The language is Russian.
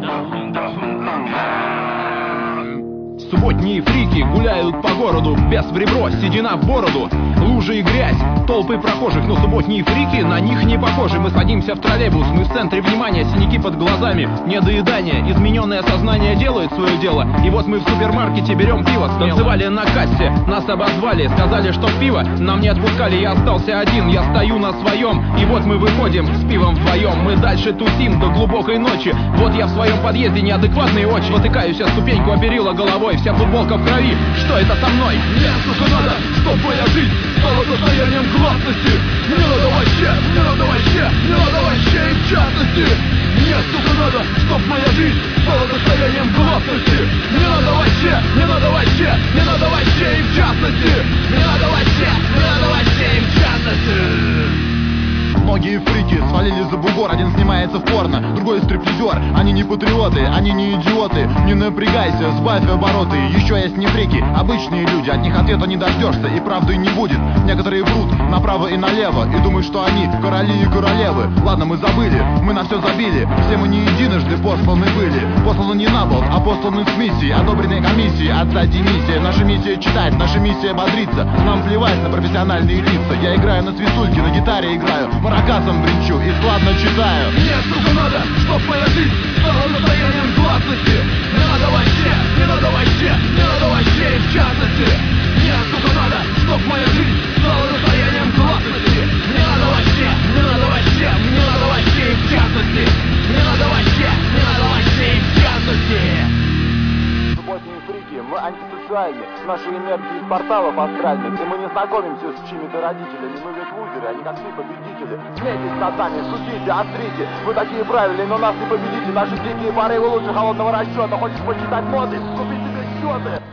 Субботние фрики гуляют по городу, без в ребро, седина в бороду, лужи и грязь, толпы прохожих. Но субботние фрики на них не похожи. Мы садимся в троллейбус, мы в центре внимания, синяки под глазами, недоедание, измененное сознание делает свое дело. И вот мы в супермаркете берем пиво, танцевали на кассе, нас обозвали, сказали, что пиво нам не отпускали. Я остался один, я стою на своем, и вот мы выходим с пивом вдвоем. Мы дальше тусим до глубокой ночи. Вот я в своем подъезде, неадекватные очи, потыкаюсь о ступеньку, о перила головой, вся футболка в крови. Что это со мной? Мне, сука, надо, чтоб моя жизнь стала состоянием гласности. Мне надо вообще, мне надо вообще, мне надо вообще и в частности. Мне, сука, надо, чтоб моя жизнь стала состоянием гласности. Мне надо вообще, мне надо вообще, мне надо вообще и в частности. Мне надо вообще, мне надо вообще и в частности. Многие фрики свалили за бугор. Один снимается в порно, другой стриптизер. Они не патриоты, они не идиоты. Не напрягайся, сбавь обороты. Еще есть не фрики, обычные люди. От них ответа не дождешься и правды не будет. Некоторые врут направо и налево и думают, что они короли и королевы. Ладно, мы забыли, мы на все забили. Все мы не единожды посланы были. Посланы не на бал, а посланы с миссией, одобренной комиссией, отца Денисия. Наша миссия читать, наша миссия бодриться. Нам плевать на профессиональные лица. Я играю на свистульке, на гитаре играю, маракасом бренчу и складно читаю. Мне, сука, надо, чтоб моя жизнь стала состоянием гласности. Мне надо вообще, мне надо вообще, мне надо вообще и в частности. Мне, сука, надо, чтоб моя жизнь стала состоянием гласности. Мне надо вообще, мне надо вообще, мне надо вообще и в частности. Мне надо вообще, мне надо вообще и в частности. Субботние фрики, мы антисоциальны. Наши энергии из порталов астральных. И мы не знакомимся с чьими-то родителями. Мы ведь лузеры, они как мы победители. Смейтесь над нами, шутите, острите. Вы такие правильные, но нас не победите. Наши дикие порывы лучше холодного расчета. Хочешь почитать моды? Купи себе счеты.